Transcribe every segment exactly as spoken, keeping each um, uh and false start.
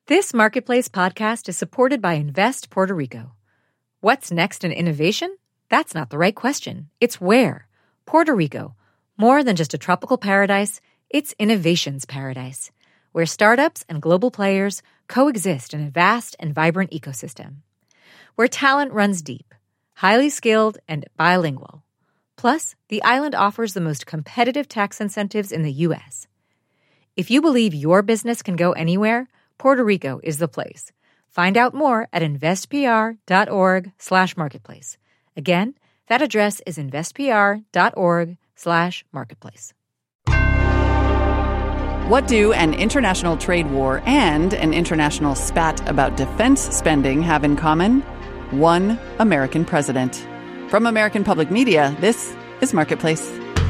This Marketplace podcast is supported by Invest Puerto Rico. What's next in innovation? That's not the right question. It's where. Puerto Rico. More than just a tropical paradise, it's innovation's paradise, where startups and global players coexist in a vast and vibrant ecosystem. Where talent runs deep, highly skilled, and bilingual. Plus, the island offers the most competitive tax incentives in the U S. If you believe your business can go anywhere, Puerto Rico is the place. Find out more at investpr.org slash marketplace. Again, that address is investpr.org slash marketplace. What do an international trade war and an international spat about defense spending have in common? One American president. From American Public Media, this is Marketplace.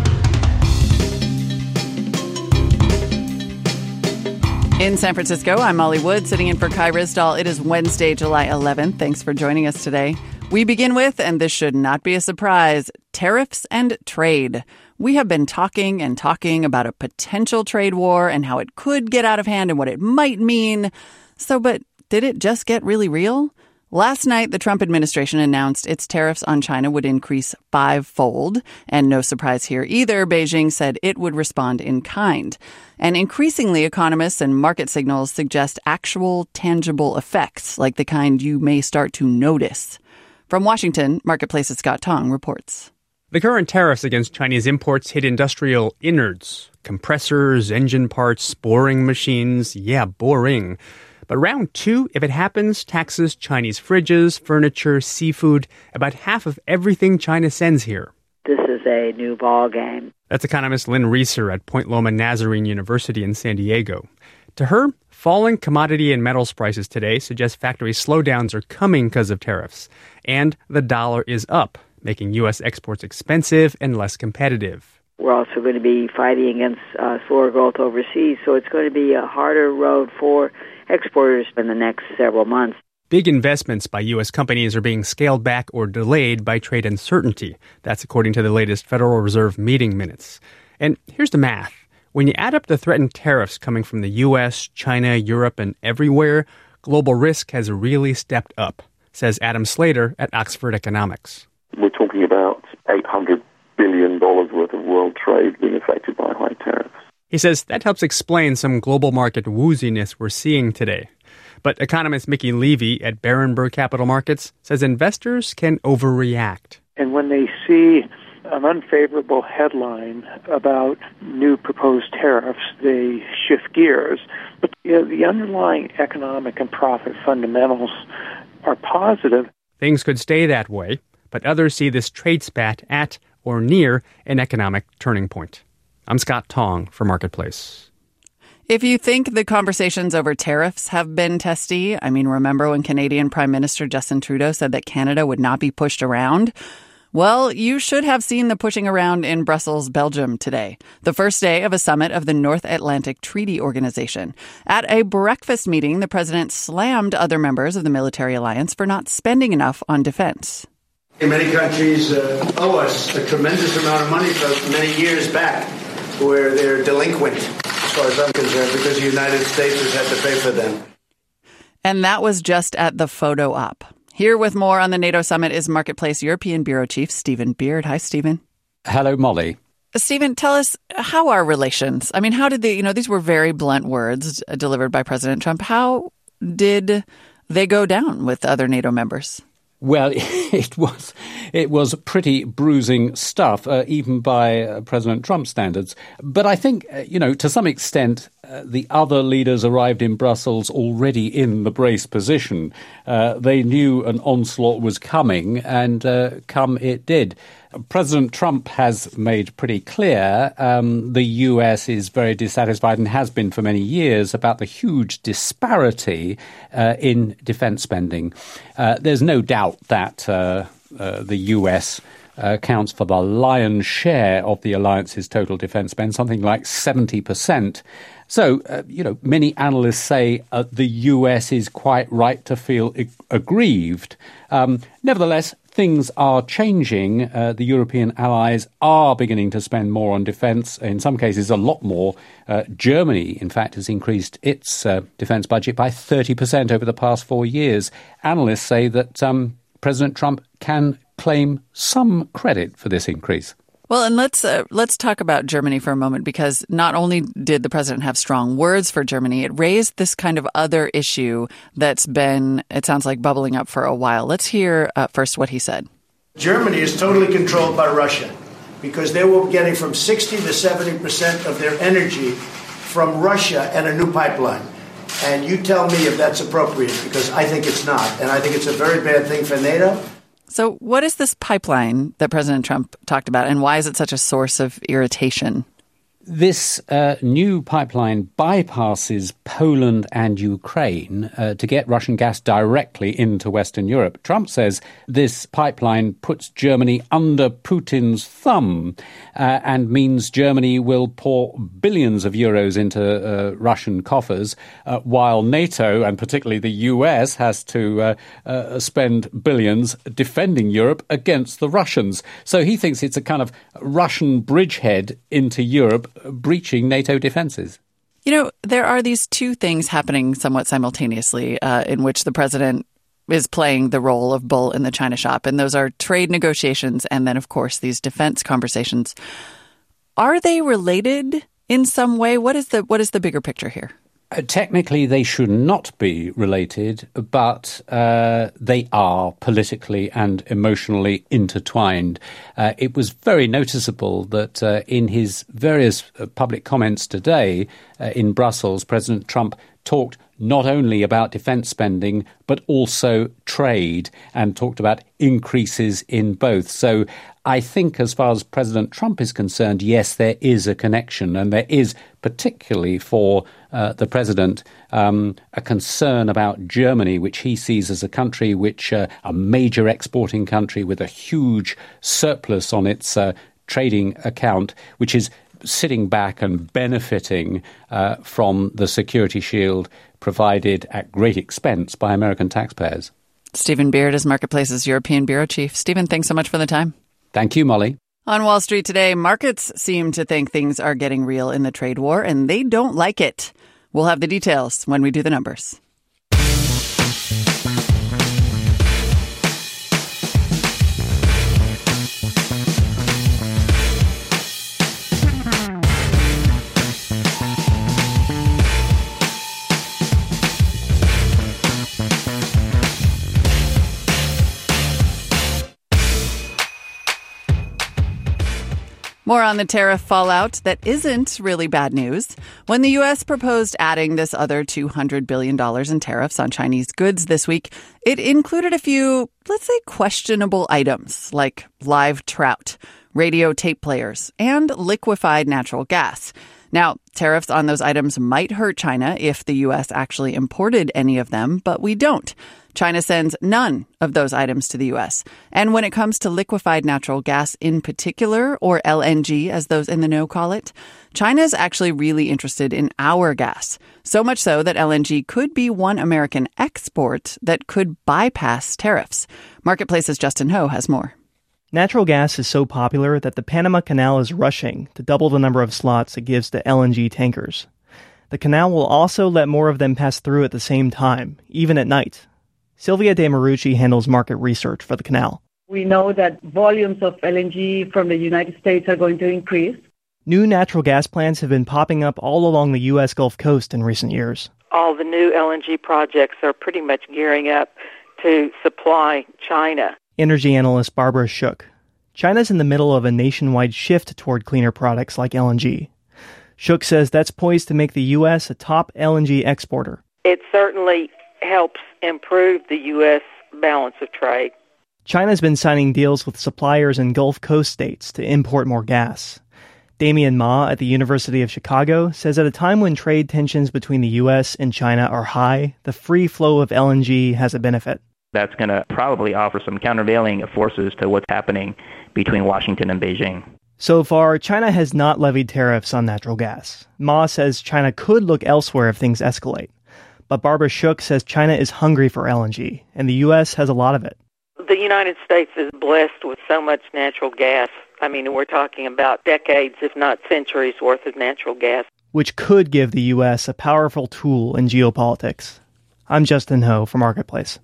In San Francisco, I'm Molly Wood, sitting in for Kai Risdall. It is Wednesday, July eleventh. Thanks for joining us today. We begin with, and this should not be a surprise, tariffs and trade. We have been talking and talking about a potential trade war and how it could get out of hand and what it might mean. So, but did it just get really real? Last night, the Trump administration announced its tariffs on China would increase fivefold. And no surprise here either, Beijing said it would respond in kind. And increasingly, economists and market signals suggest actual, tangible effects, like the kind you may start to notice. From Washington, Marketplace's Scott Tong reports. The current tariffs against Chinese imports hit industrial innards, compressors, engine parts, boring machines. Yeah, boring. But round two, if it happens, taxes Chinese fridges, furniture, seafood, about half of everything China sends here. This is a new ball game. That's economist Lynn Reeser at Point Loma Nazarene University in San Diego. To her, falling commodity and metals prices today suggest factory slowdowns are coming because of tariffs. And the dollar is up, making U S exports expensive and less competitive. We're also going to be fighting against uh, slower growth overseas, so it's going to be a harder road for exporters in the next several months. Big investments by U S companies are being scaled back or delayed by trade uncertainty. That's according to the latest Federal Reserve meeting minutes. And here's the math. When you add up the threatened tariffs coming from the U S, China, Europe, and everywhere, global risk has really stepped up, says Adam Slater at Oxford Economics. We're talking about eight hundred billion dollars worth of world trade being affected by high tariffs. He says that helps explain some global market wooziness we're seeing today. But economist Mickey Levy at Berenberg Capital Markets says investors can overreact. And when they see an unfavorable headline about new proposed tariffs, they shift gears. But you know, the underlying economic and profit fundamentals are positive. Things could stay that way, but others see this trade spat at or near an economic turning point. I'm Scott Tong for Marketplace. If you think the conversations over tariffs have been testy, I mean, remember when Canadian Prime Minister Justin Trudeau said that Canada would not be pushed around? Well, you should have seen the pushing around in Brussels, Belgium today, the first day of a summit of the North Atlantic Treaty Organization. At a breakfast meeting, the president slammed other members of the military alliance for not spending enough on defense. Many countries uh, owe us a tremendous amount of money from many years back, where they're delinquent, as far as I'm concerned, because the United States has had to pay for them. And that was just at the photo op. Here with more on the NATO summit is Marketplace European Bureau Chief Stephen Beard. Hi, Stephen. Hello, Molly. Stephen, tell us, how are relations? I mean, how did they, you know, these were very blunt words delivered by President Trump. How did they go down with other NATO members? Well, it was it was pretty bruising stuff, uh, even by uh, President Trump standards. But I think, uh, you know, to some extent, uh, the other leaders arrived in Brussels already in the brace position. Uh, they knew an onslaught was coming, and uh, come it did. President Trump has made pretty clear um, the U S is very dissatisfied and has been for many years about the huge disparity uh, in defense spending. Uh, there's no doubt that uh, uh, the U S uh, accounts for the lion's share of the alliance's total defense spend, something like seventy percent. So, uh, you know, many analysts say uh, the U S is quite right to feel ag- aggrieved. Um, nevertheless, things are changing. Uh, the European allies are beginning to spend more on defence, in some cases a lot more. Uh, Germany, in fact, has increased its uh, defence budget by thirty percent over the past four years. Analysts say that um, President Trump can claim some credit for this increase. Well, and let's uh, let's talk about Germany for a moment, because not only did the president have strong words for Germany, it raised this kind of other issue that's been, it sounds like, bubbling up for a while. Let's hear uh, first what he said. Germany is totally controlled by Russia because they were getting from sixty to seventy percent of their energy from Russia and a new pipeline. And you tell me if that's appropriate, because I think it's not. And I think it's a very bad thing for NATO. So what is this pipeline that President Trump talked about, and why is it such a source of irritation? This uh, new pipeline bypasses Poland and Ukraine uh, to get Russian gas directly into Western Europe. Trump says this pipeline puts Germany under Putin's thumb uh, and means Germany will pour billions of euros into uh, Russian coffers, uh, while NATO, and particularly the U S, has to uh, uh, spend billions defending Europe against the Russians. So he thinks it's a kind of Russian bridgehead into Europe, breaching NATO defenses. You know, there are these two things happening somewhat simultaneously uh, in which the president is playing the role of bull in the china shop. And those are trade negotiations and then, of course, these defense conversations. Are they related in some way? What is the what is the bigger picture here? Uh, technically, they should not be related, but uh, they are politically and emotionally intertwined. Uh, it was very noticeable that uh, in his various uh, public comments today uh, in Brussels, President Trump talked not only about defence spending, but also trade, and talked about increases in both. So I think as far as President Trump is concerned, yes, there is a connection, and there is, particularly for uh, the president, um, a concern about Germany, which he sees as a country which, uh, a major exporting country with a huge surplus on its uh, trading account, which is sitting back and benefiting uh, from the security shield provided at great expense by American taxpayers. Stephen Beard is Marketplace's European Bureau Chief. Stephen, thanks so much for the time. Thank you, Molly. On Wall Street today, markets seem to think things are getting real in the trade war, and they don't like it. We'll have the details when we do the numbers. More on the tariff fallout that isn't really bad news. When the U S proposed adding this other two hundred billion dollars in tariffs on Chinese goods this week, it included a few, let's say, questionable items like live trout, radio tape players, and liquefied natural gas. Now, tariffs on those items might hurt China if the U S actually imported any of them, but we don't. China sends none of those items to the U S. And when it comes to liquefied natural gas in particular, or L N G as those in the know call it, China is actually really interested in our gas. So much so that L N G could be one American export that could bypass tariffs. Marketplace's Justin Ho has more. Natural gas is so popular that the Panama Canal is rushing to double the number of slots it gives to L N G tankers. The canal will also let more of them pass through at the same time, even at night. Sylvia De Marucci handles market research for the canal. We know that volumes of L N G from the United States are going to increase. New natural gas plants have been popping up all along the U S Gulf Coast in recent years. All the new L N G projects are pretty much gearing up to supply China. Energy analyst Barbara Shook. China's in the middle of a nationwide shift toward cleaner products like L N G. Shook says that's poised to make the U S a top L N G exporter. It certainly helps improve the U S balance of trade. China's been signing deals with suppliers in Gulf Coast states to import more gas. Damian Ma at the University of Chicago says at a time when trade tensions between the U S and China are high, the free flow of L N G has a benefit. That's going to probably offer some countervailing forces to what's happening between Washington and Beijing. So far, China has not levied tariffs on natural gas. Ma says China could look elsewhere if things escalate. But Barbara Shook says China is hungry for L N G, and the U S has a lot of it. The United States is blessed with so much natural gas. I mean, we're talking about decades, if not centuries, worth of natural gas. Which could give the U S a powerful tool in geopolitics. I'm Justin Ho for Marketplace.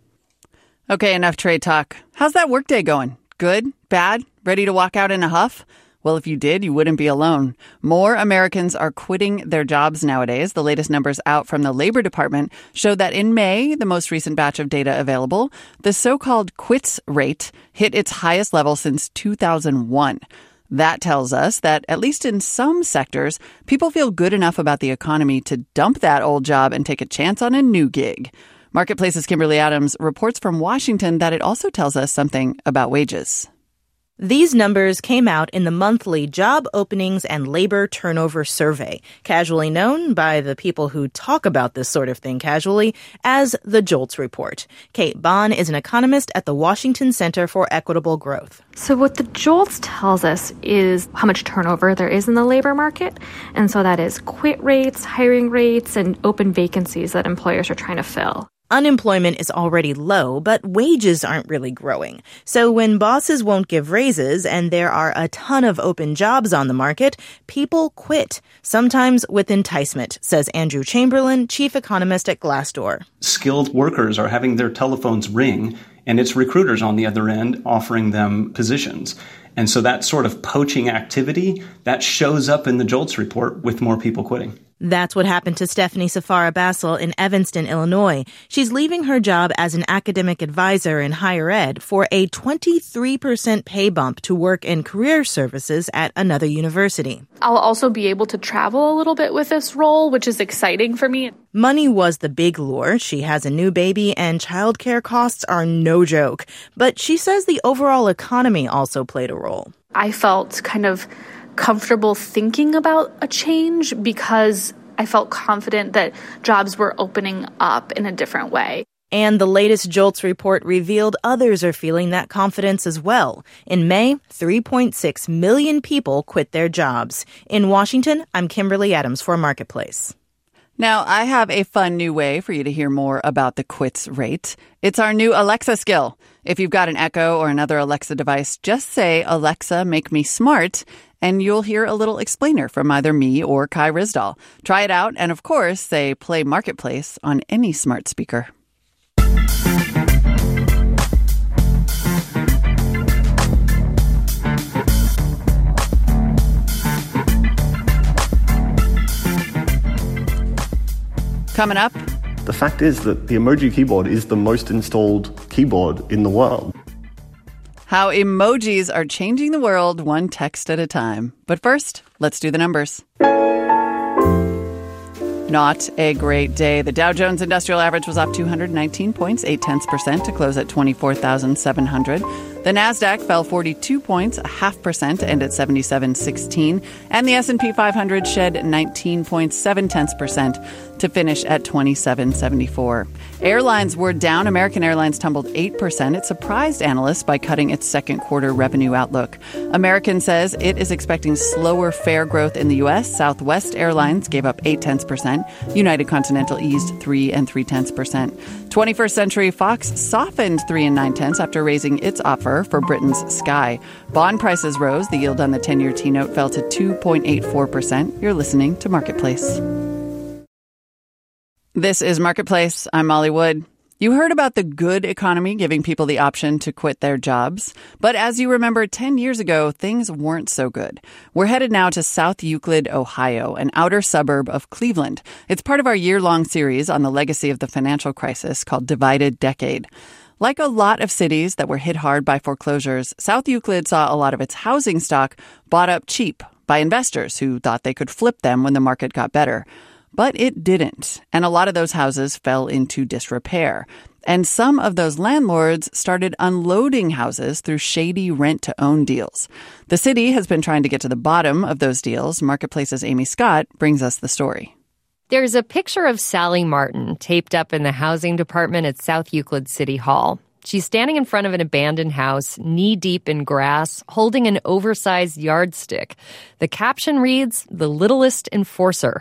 Okay, enough trade talk. How's that workday going? Good? Bad? Ready to walk out in a huff? Well, if you did, you wouldn't be alone. More Americans are quitting their jobs nowadays. The latest numbers out from the Labor Department show that in May, the most recent batch of data available, the so-called quits rate hit its highest level since two thousand one. That tells us that, at least in some sectors, people feel good enough about the economy to dump that old job and take a chance on a new gig. Marketplace's Kimberly Adams reports from Washington that it also tells us something about wages. These numbers came out in the monthly Job Openings and Labor Turnover Survey, casually known by the people who talk about this sort of thing casually as the JOLTS Report. Kate Bond is an economist at the Washington Center for Equitable Growth. So what the JOLTS tells us is how much turnover there is in the labor market. And so that is quit rates, hiring rates, and open vacancies that employers are trying to fill. Unemployment is already low, but wages aren't really growing. So when bosses won't give raises and there are a ton of open jobs on the market, people quit, sometimes with enticement, says Andrew Chamberlain, chief economist at Glassdoor. Skilled workers are having their telephones ring, and it's recruiters on the other end offering them positions. And so that sort of poaching activity, that shows up in the JOLTS report with more people quitting. That's what happened to Stephanie Safara Bassel in Evanston, Illinois. She's leaving her job as an academic advisor in higher ed for a twenty-three percent pay bump to work in career services at another university. I'll also be able to travel a little bit with this role, which is exciting for me. Money was the big lure. She has a new baby and childcare costs are no joke. But she says the overall economy also played a role. I felt kind of comfortable thinking about a change because I felt confident that jobs were opening up in a different way. And the latest JOLTS report revealed others are feeling that confidence as well. In May, three point six million people quit their jobs. In Washington, I'm Kimberly Adams for Marketplace. Now, I have a fun new way for you to hear more about the quits rate. It's our new Alexa skill. If you've got an Echo or another Alexa device, just say, Alexa, make me smart, and you'll hear a little explainer from either me or Kai Ryssdal. Try it out, and of course, say play Marketplace on any smart speaker. Coming up, the fact is that the emoji keyboard is the most installed keyboard in the world. How emojis are changing the world one text at a time. But first, let's do the numbers. Not a great day. The Dow Jones Industrial Average was up two hundred nineteen points, eight tenths percent, to close at twenty-four thousand seven hundred. The Nasdaq fell forty-two points, a half percent, to end at seventy-seven sixteen. And the S and P five hundred shed nineteen point seven tenths percent to finish at twenty-seven seventy-four. Airlines were down. American Airlines tumbled eight percent. It surprised analysts by cutting its second quarter revenue outlook. American says it is expecting slower fare growth in the U S. Southwest Airlines gave up eight tenths percent. United Continental eased three and three tenths percent. twenty-first Century Fox softened three and nine tenths after raising its offer for Britain's Sky. Bond prices rose. The yield on the ten-year T-note fell to two point eight four percent. You're listening to Marketplace. This is Marketplace. I'm Molly Wood. You heard about the good economy giving people the option to quit their jobs. But as you remember, ten years ago, things weren't so good. We're headed now to South Euclid, Ohio, an outer suburb of Cleveland. It's part of our year-long series on the legacy of the financial crisis called Divided Decade. Like a lot of cities that were hit hard by foreclosures, South Euclid saw a lot of its housing stock bought up cheap by investors who thought they could flip them when the market got better. But it didn't, and a lot of those houses fell into disrepair. And some of those landlords started unloading houses through shady rent-to-own deals. The city has been trying to get to the bottom of those deals. Marketplace's Amy Scott brings us the story. There's a picture of Sally Martin taped up in the housing department at South Euclid City Hall. She's standing in front of an abandoned house, knee-deep in grass, holding an oversized yardstick. The caption reads, "The Littlest Enforcer."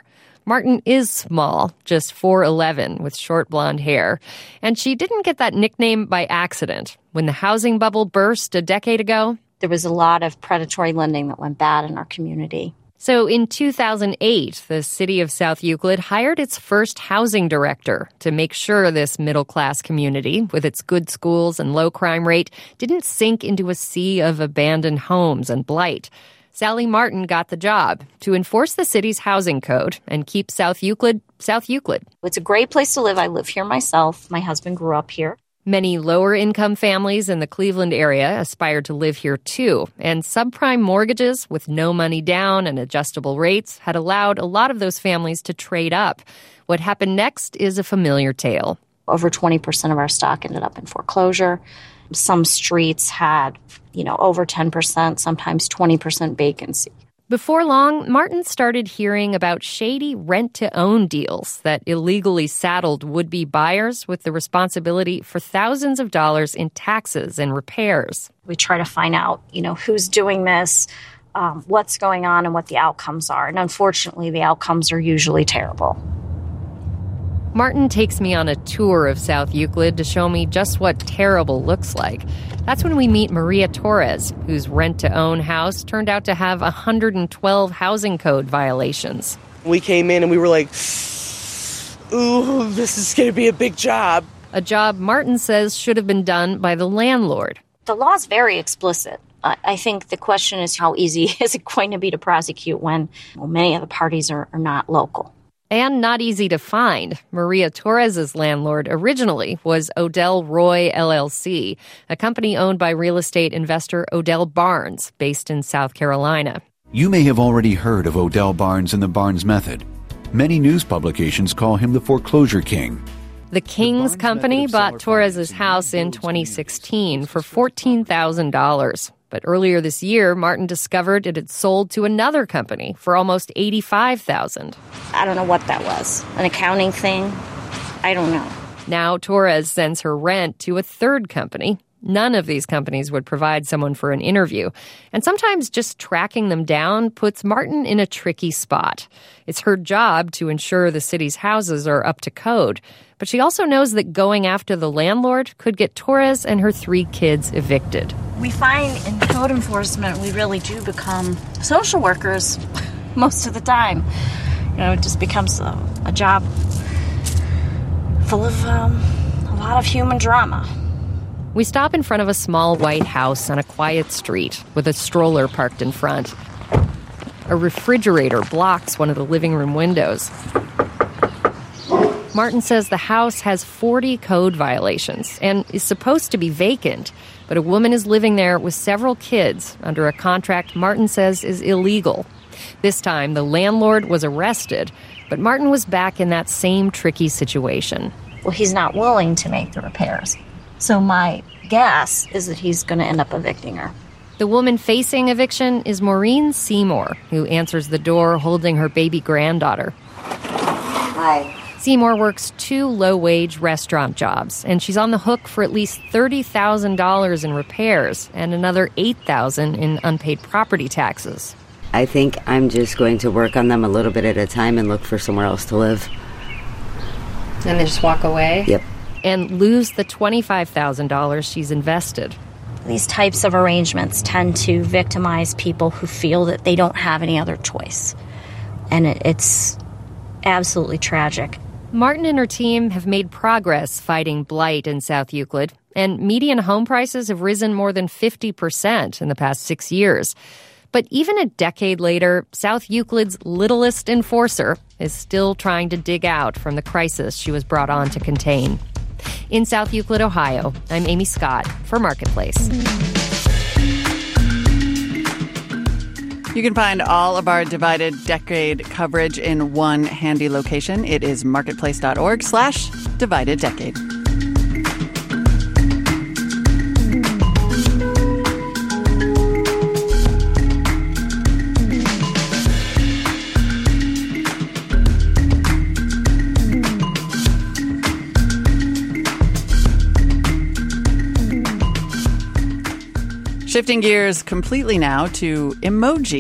Martin is small, just four eleven, with short blonde hair. And she didn't get that nickname by accident. When the housing bubble burst a decade ago, there was a lot of predatory lending that went bad in our community. So in two thousand eight, the city of South Euclid hired its first housing director to make sure this middle-class community, with its good schools and low crime rate, didn't sink into a sea of abandoned homes and blight. Sally Martin got the job to enforce the city's housing code and keep South Euclid South Euclid. It's a great place to live. I live here myself. My husband grew up here. Many lower-income families in the Cleveland area aspired to live here, too, and subprime mortgages with no money down and adjustable rates had allowed a lot of those families to trade up. What happened next is a familiar tale. Over twenty percent of our stock ended up in foreclosure. Some streets had, you know, over ten percent, sometimes twenty percent vacancy. Before long, Martin started hearing about shady rent-to-own deals that illegally saddled would-be buyers with the responsibility for thousands of dollars in taxes and repairs. We try to find out, you know, who's doing this, um, what's going on, and what the outcomes are. And unfortunately, the outcomes are usually terrible. Martin takes me on a tour of South Euclid to show me just what terrible looks like. That's when we meet Maria Torres, whose rent-to-own house turned out to have one hundred twelve housing code violations. We came in and we were like, ooh, this is going to be a big job. A job Martin says should have been done by the landlord. The law is very explicit. I think the question is how easy is it going to be to prosecute when well, many of the parties are, are not local. And not easy to find. Maria Torres' landlord originally was Odell Roy L L C, a company owned by real estate investor Odell Barnes, based in South Carolina. You may have already heard of Odell Barnes and the Barnes Method. Many news publications call him the foreclosure king. The King's Company bought Torres' house in twenty sixteen for fourteen thousand dollars. But earlier this year, Martin discovered it had sold to another company for almost eighty-five thousand dollars. I don't know what that was. An accounting thing? I don't know. Now Torres sends her rent to a third company. None of these companies would provide someone for an interview. And sometimes just tracking them down puts Martin in a tricky spot. It's her job to ensure the city's houses are up to code. But she also knows that going after the landlord could get Torres and her three kids evicted. We find in code enforcement, we really do become social workers most of the time. You know, it just becomes a, a job full of um, a lot of human drama. We stop in front of a small white house on a quiet street with a stroller parked in front. A refrigerator blocks one of the living room windows. Martin says the house has forty code violations and is supposed to be vacant, but a woman is living there with several kids under a contract Martin says is illegal. This time, the landlord was arrested, but Martin was back in that same tricky situation. Well, he's not willing to make the repairs. So my guess is that he's going to end up evicting her. The woman facing eviction is Maureen Seymour, who answers the door holding her baby granddaughter. Hi. Seymour works two low-wage restaurant jobs, and she's on the hook for at least thirty thousand dollars in repairs and another eight thousand dollars in unpaid property taxes. I think I'm just going to work on them a little bit at a time and look for somewhere else to live. And they just walk away? Yep. And lose the twenty-five thousand dollars she's invested. These types of arrangements tend to victimize people who feel that they don't have any other choice. And it, it's absolutely tragic. Martin and her team have made progress fighting blight in South Euclid, and median home prices have risen more than fifty percent in the past six years. But even a decade later, South Euclid's littlest enforcer is still trying to dig out from the crisis she was brought on to contain. In South Euclid, Ohio, I'm Amy Scott for Marketplace. You can find all of our Divided Decade coverage in one handy location. It is marketplace.org slash Divided Decade. Shifting gears completely now to emoji.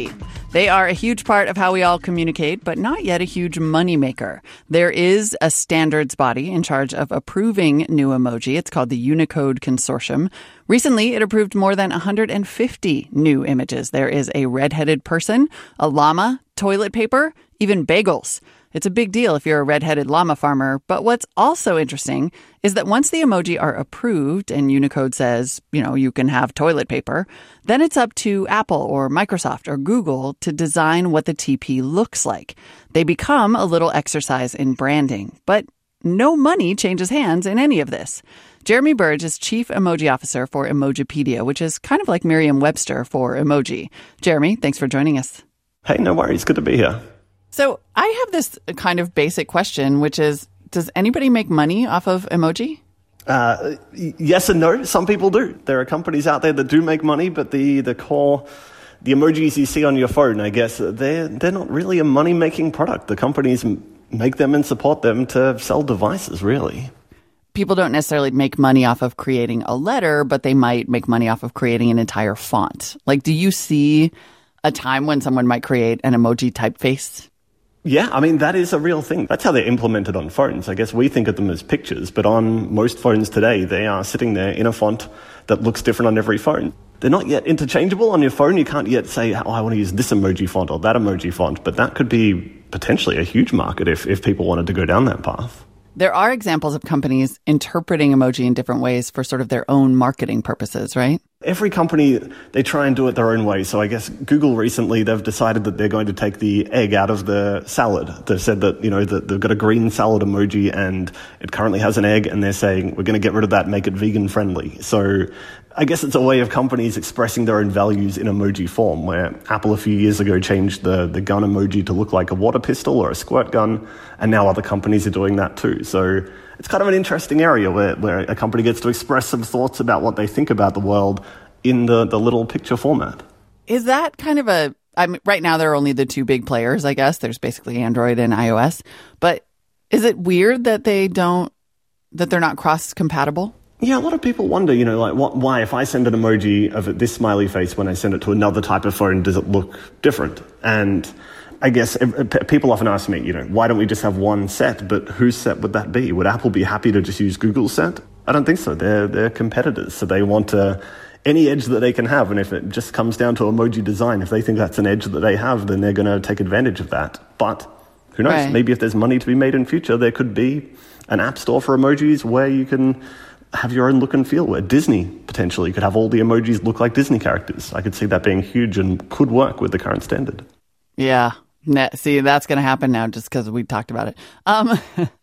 They are a huge part of how we all communicate, but not yet a huge moneymaker. There is a standards body in charge of approving new emoji. It's called the Unicode Consortium. Recently, it approved more than one hundred fifty new images. There is a redheaded person, a llama, toilet paper, even bagels. It's a big deal if you're a redheaded llama farmer. But what's also interesting is that once the emoji are approved and Unicode says, you know, you can have toilet paper, then it's up to Apple or Microsoft or Google to design what the T P looks like. They become a little exercise in branding, but no money changes hands in any of this. Jeremy Burge is Chief Emoji Officer for Emojipedia, which is kind of like Merriam-Webster for emoji. Jeremy, thanks for joining us. Hey, no worries. Good to be here. So I have this kind of basic question, which is, does anybody make money off of emoji? Uh, yes and no. Some people do. There are companies out there that do make money, but the, the core, the emojis you see on your phone, I guess, they're, they're not really a money-making product. The companies make them and support them to sell devices, really. People don't necessarily make money off of creating a letter, but they might make money off of creating an entire font. Like, do you see a time when someone might create an emoji typeface? Yeah, I mean, that is a real thing. That's how they're implemented on phones. I guess we think of them as pictures, but on most phones today, they are sitting there in a font that looks different on every phone. They're not yet interchangeable on your phone. You can't yet say, oh, I want to use this emoji font or that emoji font, but that could be potentially a huge market if, if people wanted to go down that path. There are examples of companies interpreting emoji in different ways for sort of their own marketing purposes, right? Every company, they try and do it their own way. So I guess Google recently, they've decided that they're going to take the egg out of the salad. They've said that, you know, that they've got a green salad emoji and it currently has an egg, and they're saying, we're going to get rid of that and make it vegan friendly. So I guess it's a way of companies expressing their own values in emoji form, where Apple a few years ago changed the, the gun emoji to look like a water pistol or a squirt gun, and now other companies are doing that too. So it's kind of an interesting area where, where a company gets to express some thoughts about what they think about the world in the, the little picture format. Is that kind of a, I mean, right now there are only the two big players, I guess. There's basically Android and iOS. But is it weird that they don't, that they're not cross-compatible? Yeah, a lot of people wonder, you know, like, what, why, if I send an emoji of this smiley face when I send it to another type of phone, does it look different? And I guess people often ask me, you know, why don't we just have one set? But whose set would that be? Would Apple be happy to just use Google's set? I don't think so. They're, they're competitors, so they want to, any edge that they can have. And if it just comes down to emoji design, if they think that's an edge that they have, then they're going to take advantage of that. But who knows? Right. Maybe if there's money to be made in future, there could be an app store for emojis where you can have your own look and feel, where Disney potentially could have all the emojis look like Disney characters. I could see that being huge and could work with the current standard. Yeah. See, that's going to happen now just because we talked about it. Um,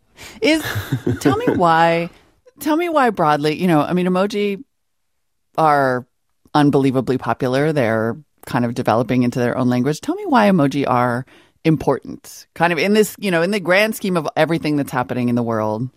is tell me why, tell me why broadly, you know, I mean, emoji are unbelievably popular. They're kind of developing into their own language. Tell me why emoji are important, kind of in this, you know, in the grand scheme of everything that's happening in the world.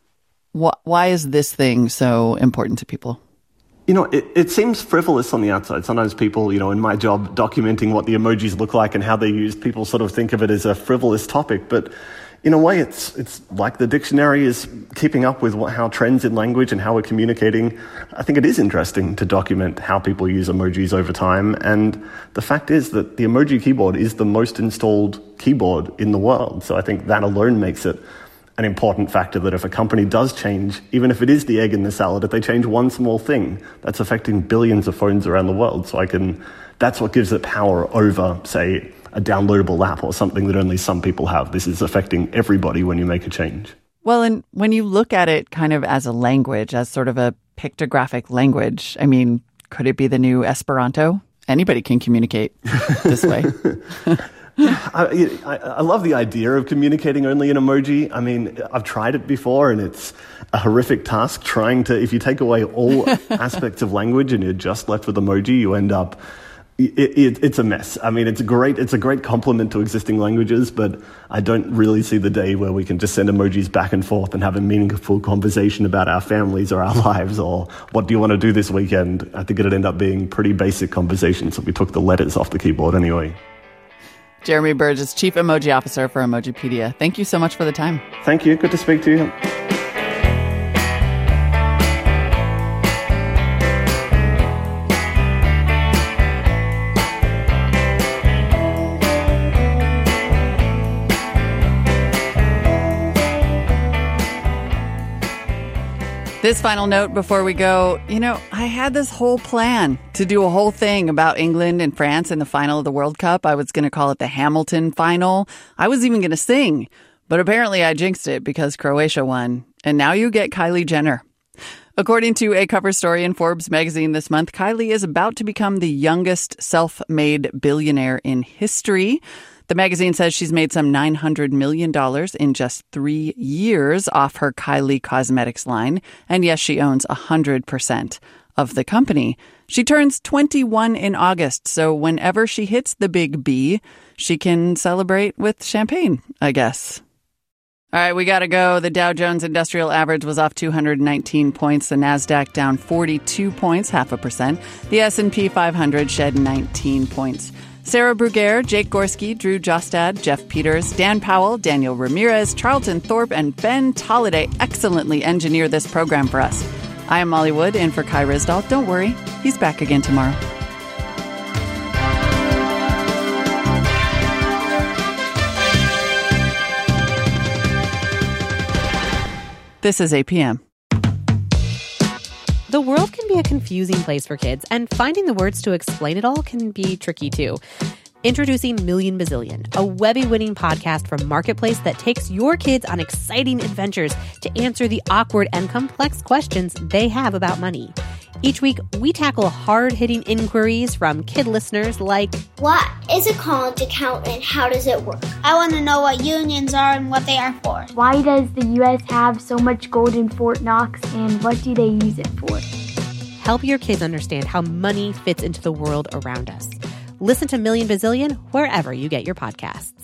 Why is this thing so important to people? You know, it, it seems frivolous on the outside. Sometimes people, you know, in my job, documenting what the emojis look like and how they're used, people sort of think of it as a frivolous topic. But in a way, it's it's like the dictionary is keeping up with what, how trends in language and how we're communicating. I think it is interesting to document how people use emojis over time. And the fact is that the emoji keyboard is the most installed keyboard in the world. So I think that alone makes it an important factor, that if a company does change, even if it is the egg in the salad, if they change one small thing, that's affecting billions of phones around the world. So I can, that's what gives it power over, say, a downloadable app or something that only some people have. This is affecting everybody when you make a change. Well, and when you look at it kind of as a language, as sort of a pictographic language, I mean, could it be the new Esperanto? Anybody can communicate this way. I, I, I love the idea of communicating only in emoji. I mean, I've tried it before, and it's a horrific task trying to, if you take away all aspects of language and you're just left with emoji, you end up, it, it, it's a mess. I mean, it's a great, it's a great complement to existing languages, but I don't really see the day where we can just send emojis back and forth and have a meaningful conversation about our families or our lives, or what do you want to do this weekend? I think it'd end up being pretty basic conversations if we took the letters off the keyboard anyway. Jeremy Burge is Chief Emoji Officer for Emojipedia. Thank you so much for the time. Thank you. Good to speak to you. This final note before we go, you know, I had this whole plan to do a whole thing about England and France in the final of the World Cup. I was going to call it the Hamilton final. I was even going to sing, but apparently I jinxed it because Croatia won. And now you get Kylie Jenner. According to a cover story in Forbes magazine this month, Kylie is about to become the youngest self-made billionaire in history. The magazine says she's made some nine hundred million dollars in just three years off her Kylie Cosmetics line. And yes, she owns one hundred percent of the company. She turns twenty-one in August, so whenever she hits the big B, she can celebrate with champagne, I guess. All right, we got to go. The Dow Jones Industrial Average was off two hundred nineteen points. The NASDAQ down forty-two points, half a percent. The S and P five hundred shed nineteen points. Sarah Bruguiere, Jake Gorski, Drew Jostad, Jeff Peters, Dan Powell, Daniel Ramirez, Charlton Thorpe, and Ben Tolliday excellently engineer this program for us. I am Molly Wood, in for Kai Risdall. Don't worry, he's back again tomorrow. This is A P M. The world can be a confusing place for kids, and finding the words to explain it all can be tricky too. Introducing Million Bazillion, a Webby-winning podcast from Marketplace that takes your kids on exciting adventures to answer the awkward and complex questions they have about money. Each week, we tackle hard-hitting inquiries from kid listeners like, what is a college account and how does it work? I want to know what unions are and what they are for. Why does the U S have so much gold in Fort Knox and what do they use it for? Help your kids understand how money fits into the world around us. Listen to Million Bazillion wherever you get your podcasts.